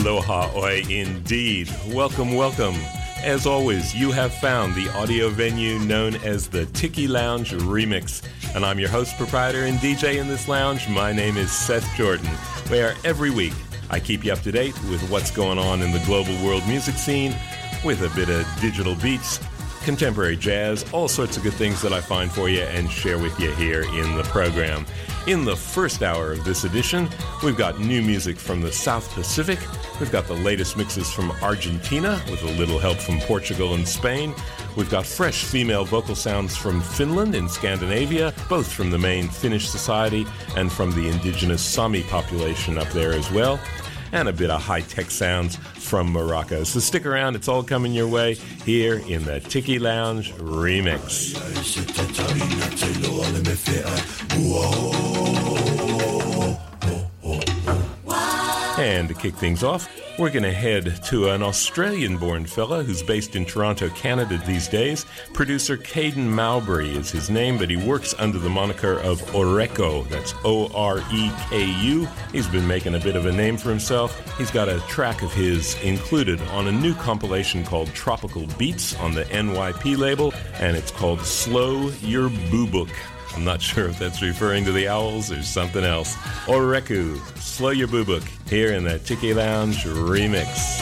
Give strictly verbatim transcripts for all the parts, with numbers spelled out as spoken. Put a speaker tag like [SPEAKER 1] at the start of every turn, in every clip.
[SPEAKER 1] Aloha oi indeed. Welcome, welcome. As always, you have found the audio venue known as the Tiki Lounge Remix. And I'm your host, proprietor, and D J in this lounge. My name is Seth Jordan, where every week I keep you up to date with what's going on in the global world music scene with a bit of digital beats, contemporary jazz, all sorts of good things that I find for you and share with you here in the program. In the first hour of this edition, we've got new music from the South Pacific. We've got the latest mixes from Argentina with a little help from Portugal and Spain. We've got fresh female vocal sounds from Finland and Scandinavia, both from the main Finnish society and from the indigenous Sami population up there as well. And a bit of high-tech sounds from Morocco. So stick around, it's all coming your way here in the Tiki Lounge Remix. And to kick things off, we're going to head to an Australian-born fella who's based in Toronto, Canada these days. Producer Caden Mowbray is his name, but he works under the moniker of Oreku. That's O R E K U. He's been making a bit of a name for himself. He's got a track of his included on a new compilation called Tropical Beats on the N Y P label, and it's called Slow Your Boo-Book. I'm not sure if that's referring to the owls or something else. Oreku, Slow Your Boo-Book, here in the Tiki Lounge Remix.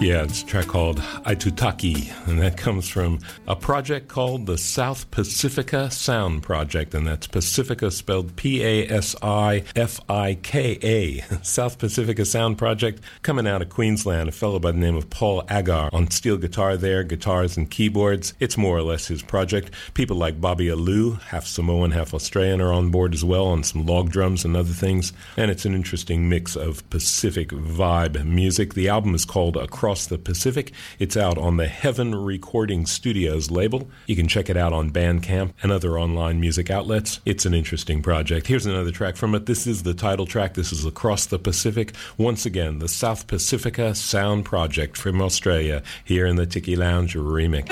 [SPEAKER 1] Yeah, it's a track called Aitutaki, and that comes from a project called the South Pacifica Sound Project, and that's Pacifica spelled P A S I F I K A. South Pacifica Sound Project, coming out of Queensland, a fellow by the name of Paul Agar on steel guitar there, guitars and keyboards. It's more or less his project. People like Bobby Alou, half Samoan, half Australian, are on board as well on some log drums and other things, and it's an interesting mix of Pacific vibe music. The album is called Across the Pacific. It's out on the Heaven Recording Studios label. You can check it out on Bandcamp and other online music outlets. It's an interesting project. Here's another track from it. This is the title track. This is Across the Pacific. Once again, the South Pacifica Sound Project from Australia, here in the Tiki Lounge remix.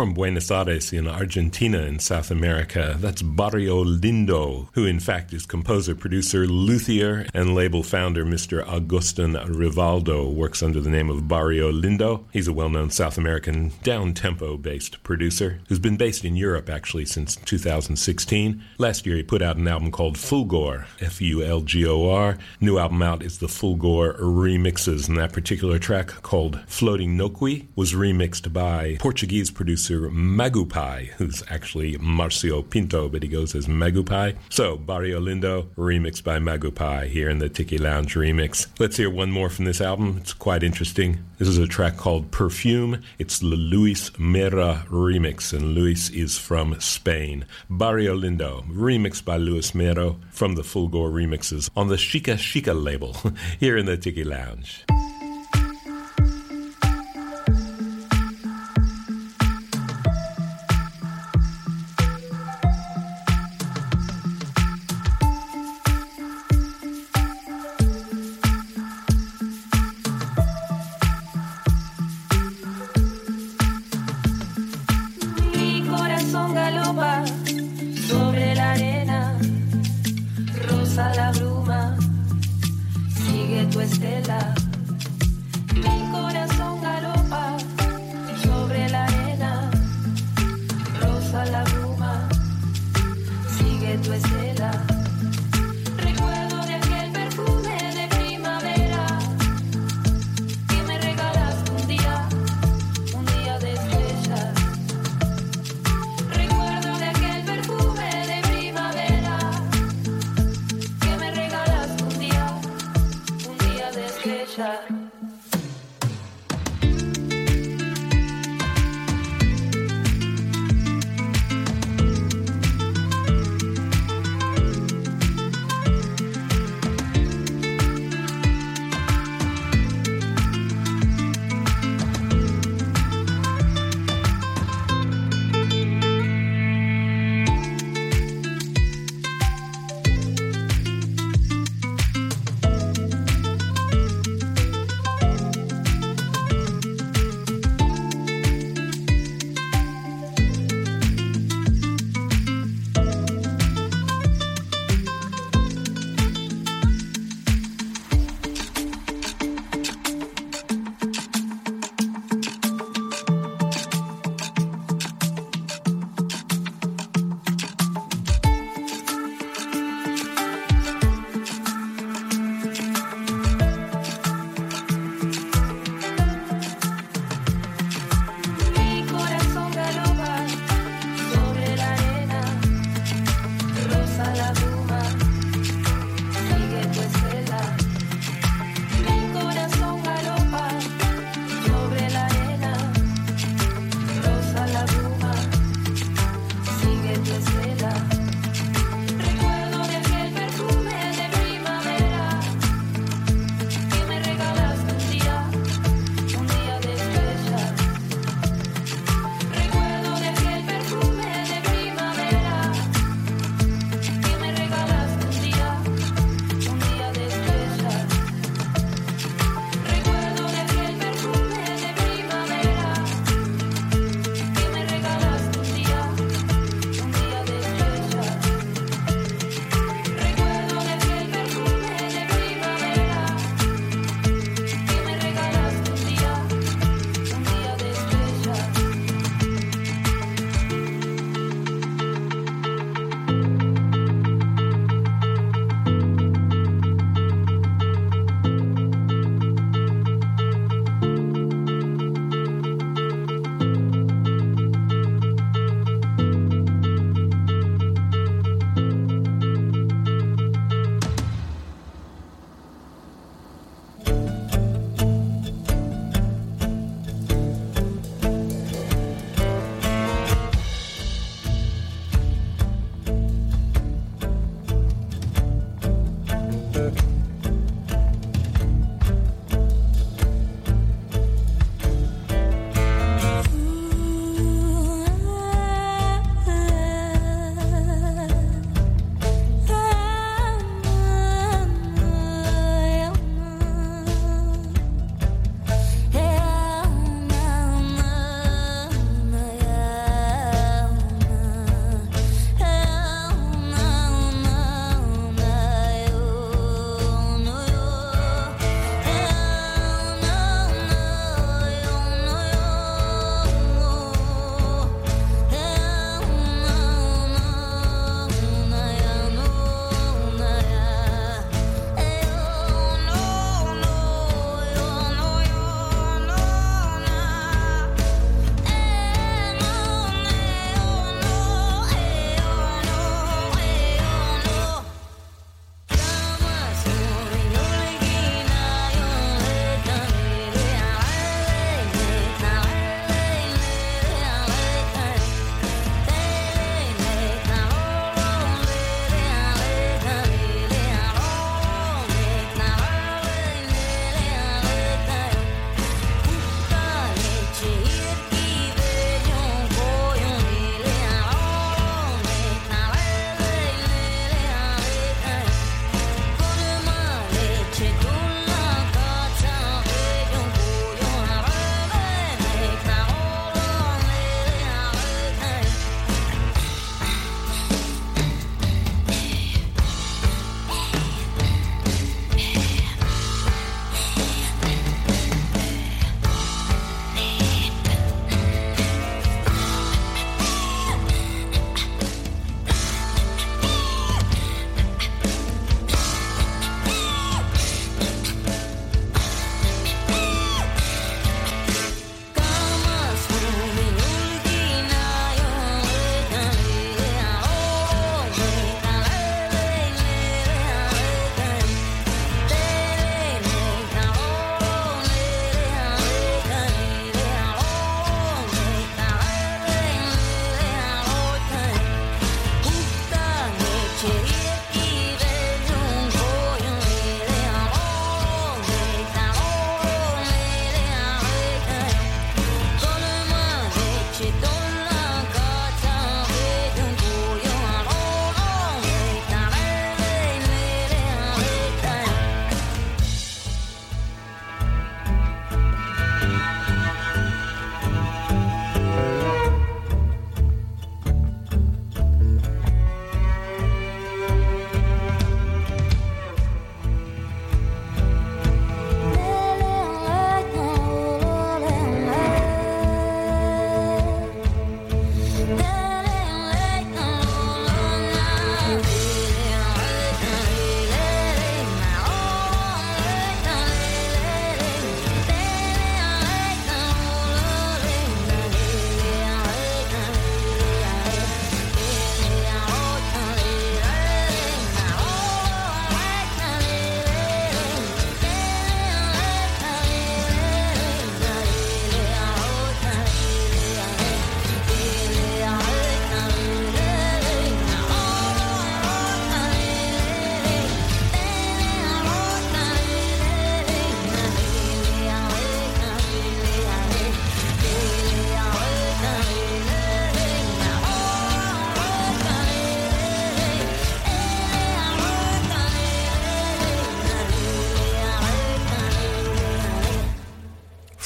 [SPEAKER 1] From Buenos Aires in Argentina in South America, that's Barrio Lindo, who in fact is composer, producer, luthier, and label founder Mister Agustin Rivaldo, works under the name of Barrio Lindo. He's a well-known South American down-tempo-based producer who's been based in Europe actually since two thousand sixteen. Last year he put out an album called Fulgor, F U L G O R. New album out is the Fulgor Remixes, and that particular track called Floating Noqui was remixed by Portuguese producer Magupai, who's actually Marcio Pinto, but he goes as Magupai. So, Barrio Lindo, remixed by Magupai here in the Tiki Lounge remix. Let's hear one more from this album. It's quite interesting. This is a track called Perfume. It's the Luis Mera remix, and Luis is from Spain. Barrio Lindo, remixed by Luis Mera from the Fulgor remixes on the Chica Chica label here in the Tiki Lounge.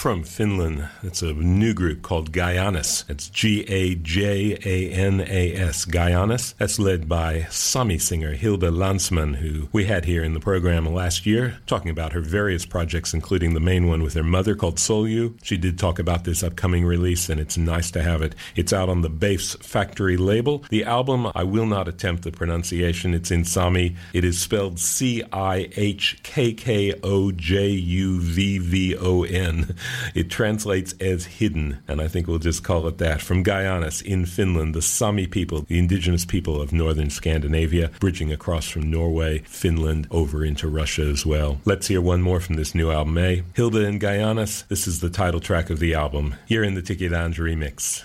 [SPEAKER 1] from Finland. It's a new group called Gajanas. It's G A J A N A S, Gajanas. That's led by Sami singer Hilda Landsman, who we had here in the program last year, talking about her various projects, including the main one with her mother called Solju. She did talk about this upcoming release, and it's nice to have it. It's out on the Bafes Factory label. The album, I will not attempt the pronunciation. It's in Sami. It is spelled C I H K K O J U V V O N. It translates as hidden, and I think we'll just call it that. From Gajanas in Finland, the Sami people, the indigenous people of northern Scandinavia, bridging across from Norway, Finland, over into Russia as well. Let's hear one more from this new album, eh? Hilda and Gajanas, this is the title track of the album. Here in the Tiki Lounge remix.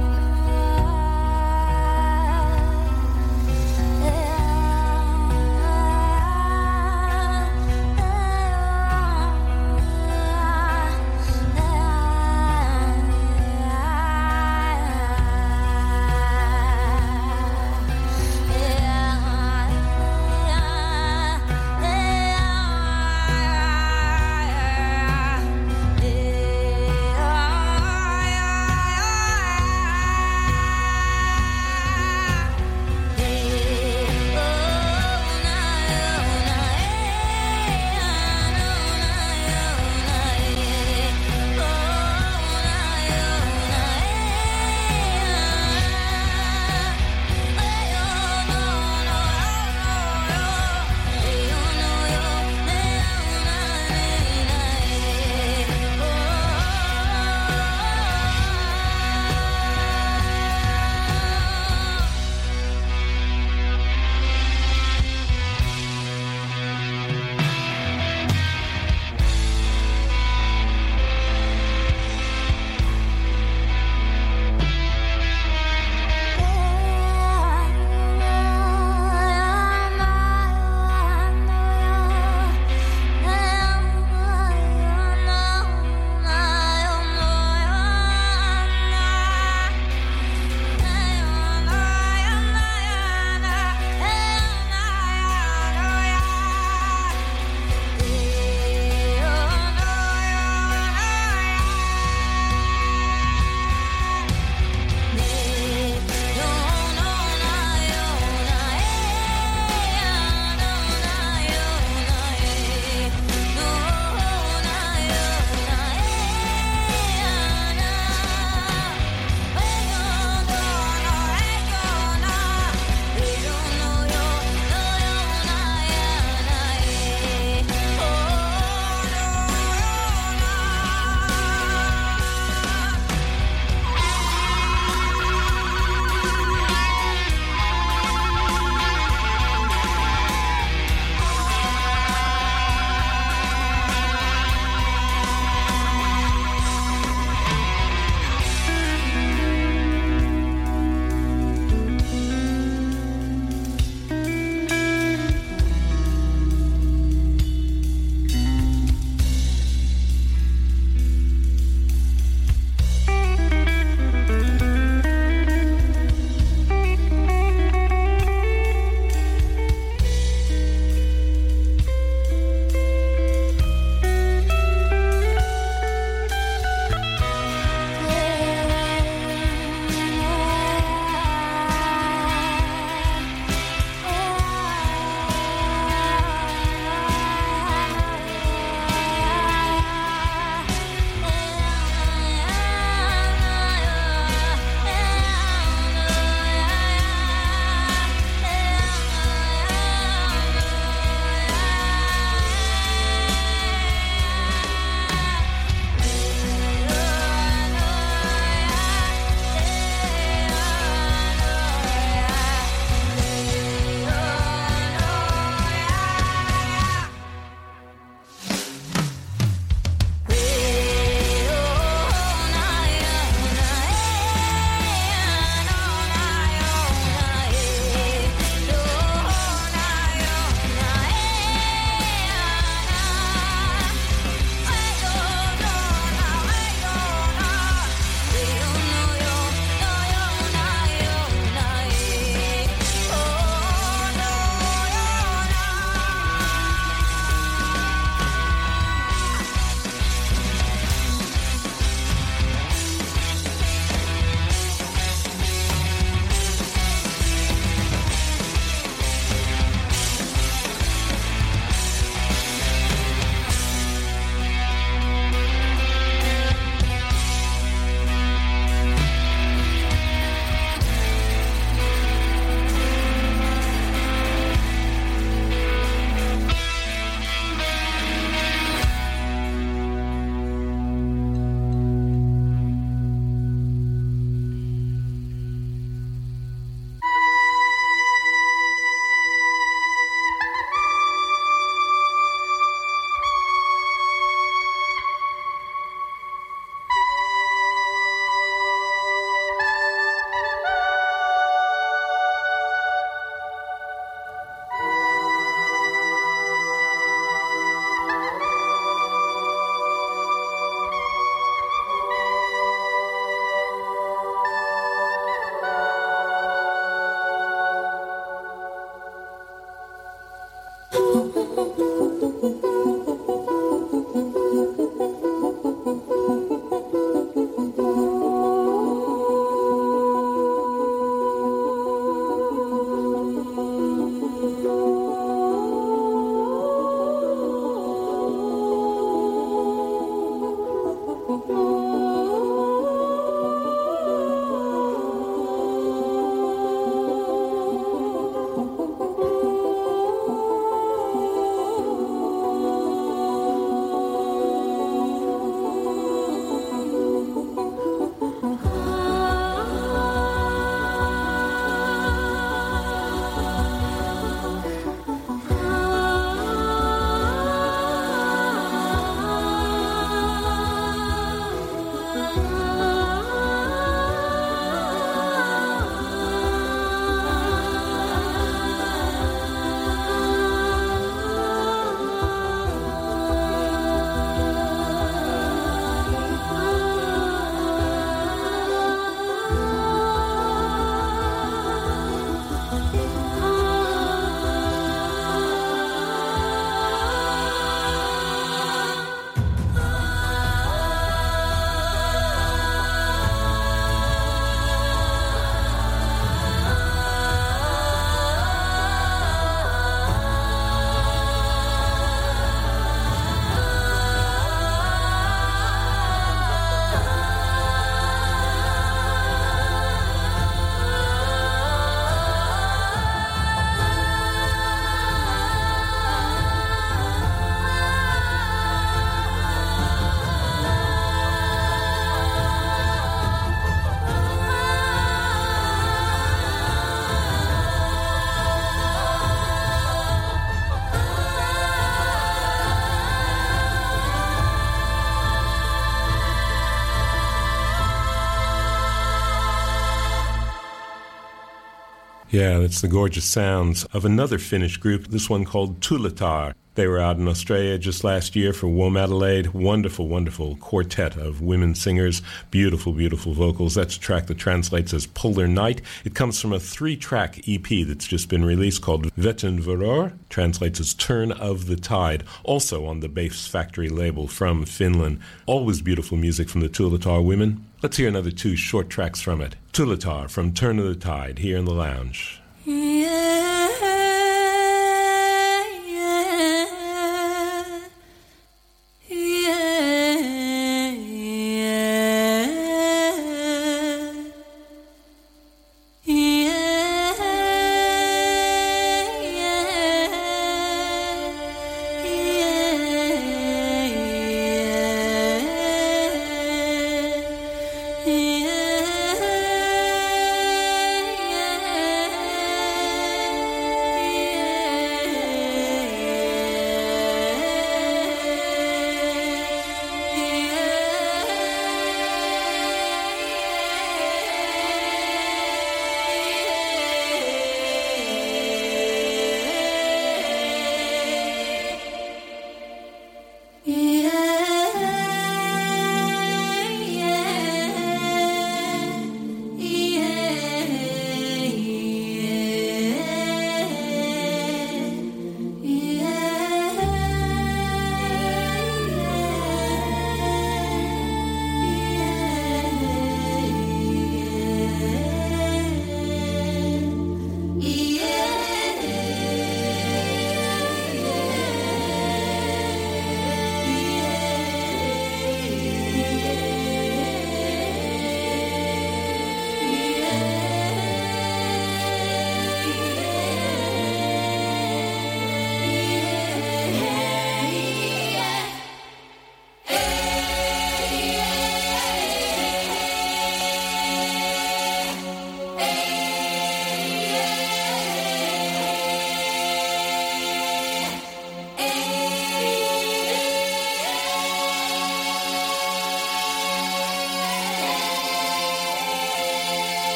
[SPEAKER 2] Yeah.
[SPEAKER 1] Yeah, that's the gorgeous sounds of another Finnish group, this one called Tuuletar. They were out in Australia just last year for Womadelaide. Wonderful, wonderful quartet of women singers. Beautiful, beautiful vocals. That's a track that translates as Polar Night. It comes from a three-track E P that's just been released called Vetten Veror, translates as Turn of the Tide, also on the Bass Factory label from Finland. Always beautiful music from the Tuuletar women. Let's hear another two short tracks from it. Tuuletar from Turn of the Tide here in the lounge.
[SPEAKER 2] Yeah.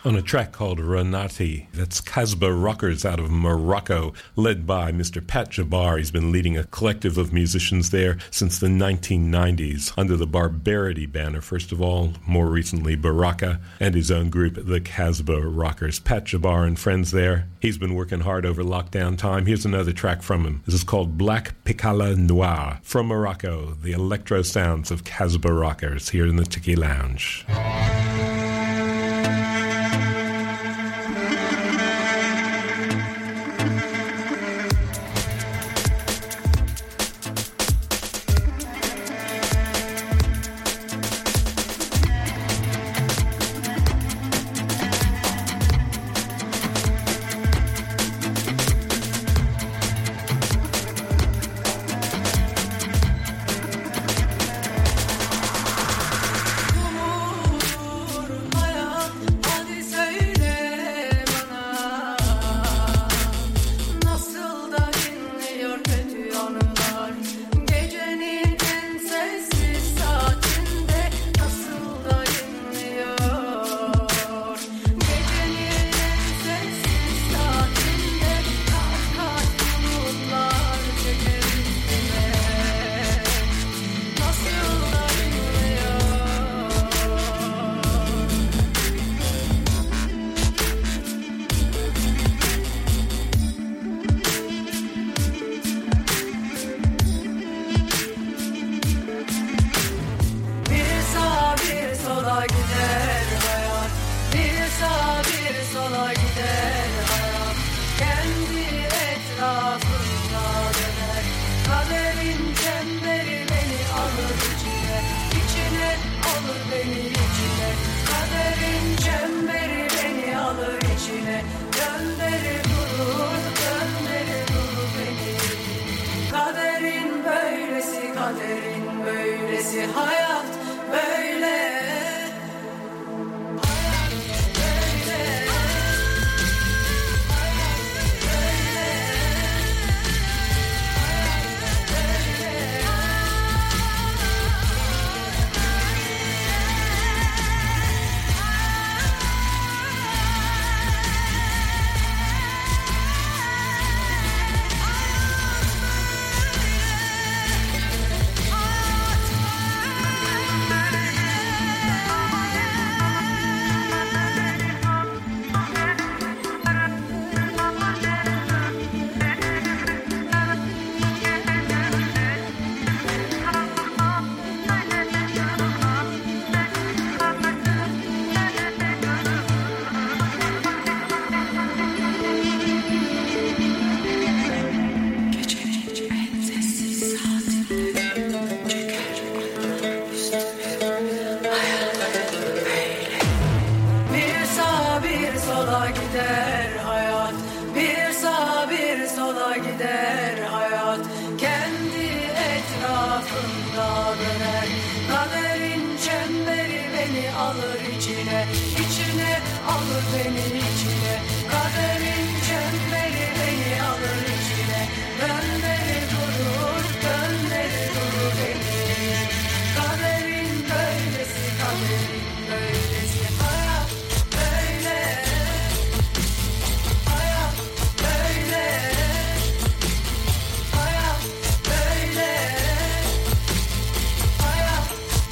[SPEAKER 1] on a track called Renati. That's Casbah Rockers out of Morocco, led by Mister Pat Jabbar. He's been leading a collective of musicians there since the nineteen nineties under the Barbarity banner, first of all, more recently Baraka, and his own group, the Casbah Rockers. Pat Jabbar and friends there. He's been working hard over lockdown time. Here's another track from him. This is called Black Picala Noir from Morocco, the electro sounds of Casbah Rockers here in the Tiki Lounge.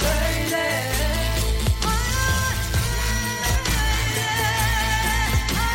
[SPEAKER 2] Oh,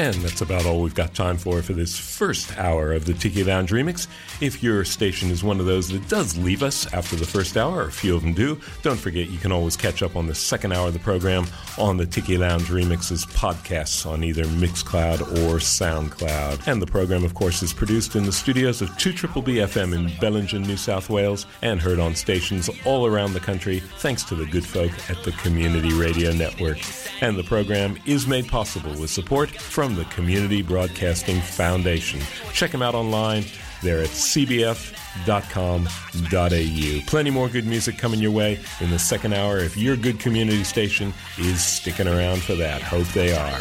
[SPEAKER 1] And that's about all we've got time for for this first hour of the Tiki Lounge Remix. If your station is one of those that does leave us after the first hour, or a few of them do, don't forget you can always catch up on the second hour of the program on the Tiki Lounge Remix's podcasts on either Mixcloud or SoundCloud. And the program, of course, is produced in the studios of two B B B F M in Bellingen, New South Wales, and heard on stations all around the country thanks to the good folk at the Community Radio Network. And the program is made possible with support from the Community Broadcasting Foundation. Check them out online. They're at c b f dot com dot a u. Plenty more good music coming your way in the second hour if your good community station is sticking around for that. Hope they are.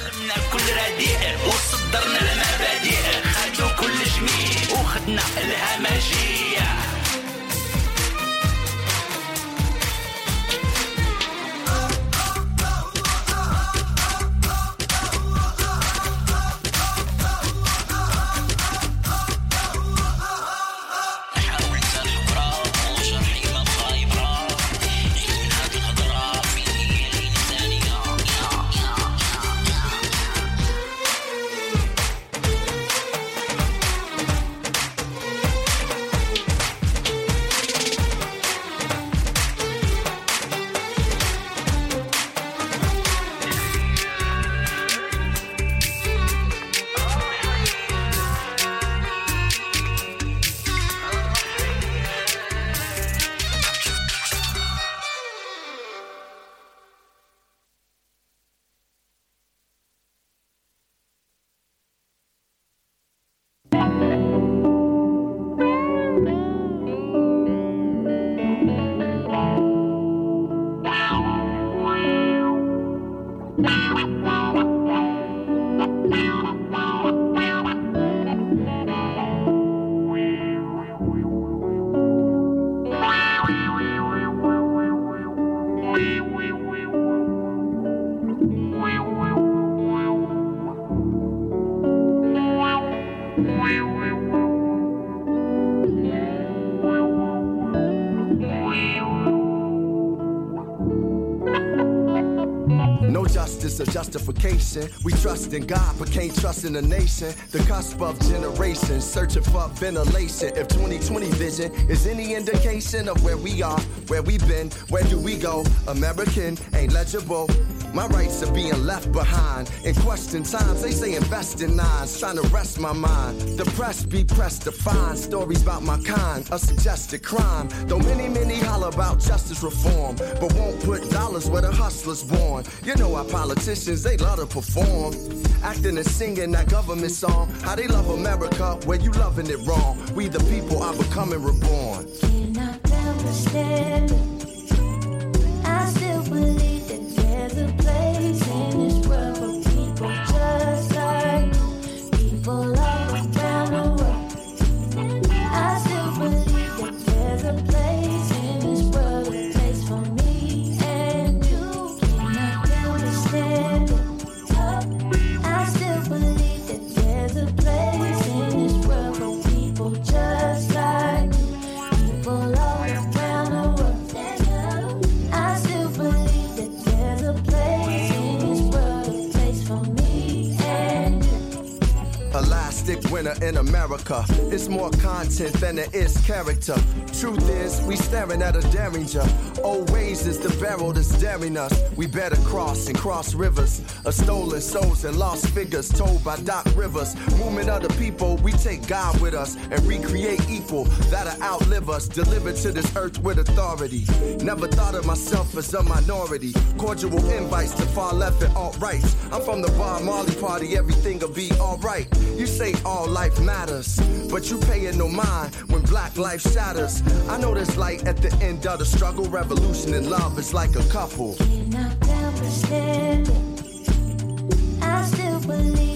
[SPEAKER 2] Justification. We trust in God, but can't trust in the nation. The cusp of generations, searching for ventilation. If twenty twenty vision is any indication of where we are, where we've been, where do we go? American ain't legible. My rights are being left behind. In question times, they say invest in nines, trying to rest my mind. The press be pressed to find stories about my kind, a suggested crime. Though many, many holler about justice reform, but won't put dollars where the hustler's born. You know our politicians, they love to perform. Acting and singing that government song. How they love America, where you loving it wrong. We the people are becoming reborn.
[SPEAKER 3] Cannot understand it. I still believe that there's a place in this world for people just like people all around the world. I still believe that there's a place in this world, a place for me and you. Cannot understand it. I still believe that there's a place in this world for people just like people all around the world. I still believe that there's a place in this world, a place for me and you.
[SPEAKER 2] Elastic winner in America. It's more content than it is character. Truth is, we staring at a derringer. Old ways is the barrel that's daring us. We better cross and cross rivers of stolen souls and lost figures told by Doc Rivers. Movement of the people, we take God with us and recreate equal that'll outlive us. Delivered to this earth with authority. Never thought of myself as a minority. Cordial invites to far left and alt rights. I'm from the Bob Marley party, everything'll be alright. You say all life matters, but you paying no mind when black life shatters. I know there's light at the end of the struggle. Revolution and love is like a couple.
[SPEAKER 3] Cannot understand it. I still believe